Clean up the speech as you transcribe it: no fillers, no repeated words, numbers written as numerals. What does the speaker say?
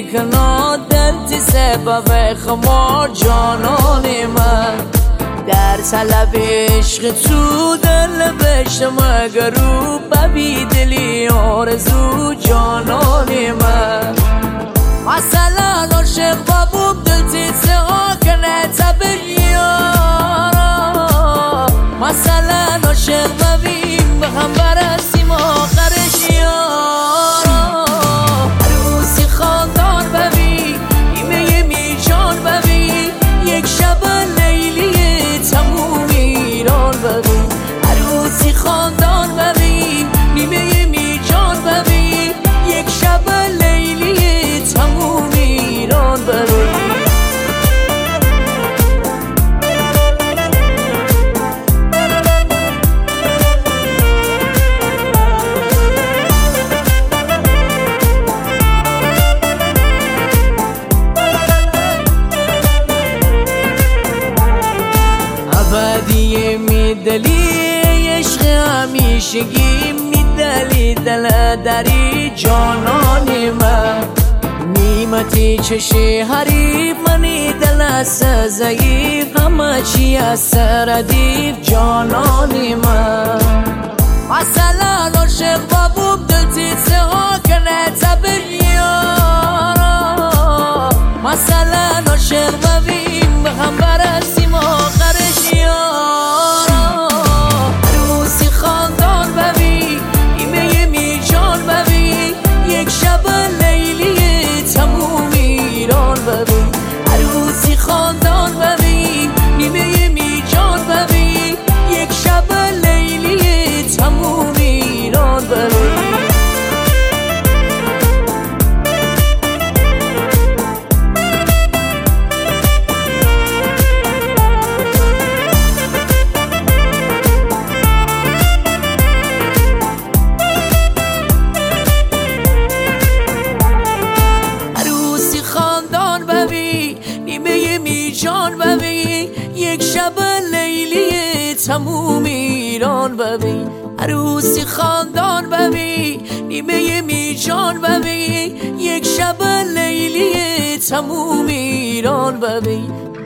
کنا دلتی سبب خمار جانان من در طلب عشق تو دل بشتم اگرو ببی دلی آرزو جانان من مثلا عاشق بابوب دلتی سها کنه تبریارا مثلا عاشق ببیم به هم برسیم آخرش یارا عروسی خاندان ببین نیمه میجان ببین یک شب لیلی تموم ایران ببین عروسی خاندان ببین نیمه میجان ببین یک شب لیلی تموم ایران ببین ابدی میدلی عشق همیشگی میدلی دل دری جانان من نیمتی چشی حریف منی دل ضعیف همه چی از سردیف جانان من مثلا عاشق بابوب دلتی سها کنه تبریارا مثلا عاشق ببین به هم برسیم آخرش یارا عروسی خاندان ببین نیمه میجان ببین یک شب لیلی تموم ایران ببین عروسی خاندان ببین نیمه میجان ببین یک شب لیلی تموم ایران ببین جان ببین یک شب لیلی تموم ایران ببین عروسی خاندان ببین نیمه میجان ببین یک شب لیلی تموم ایران ببین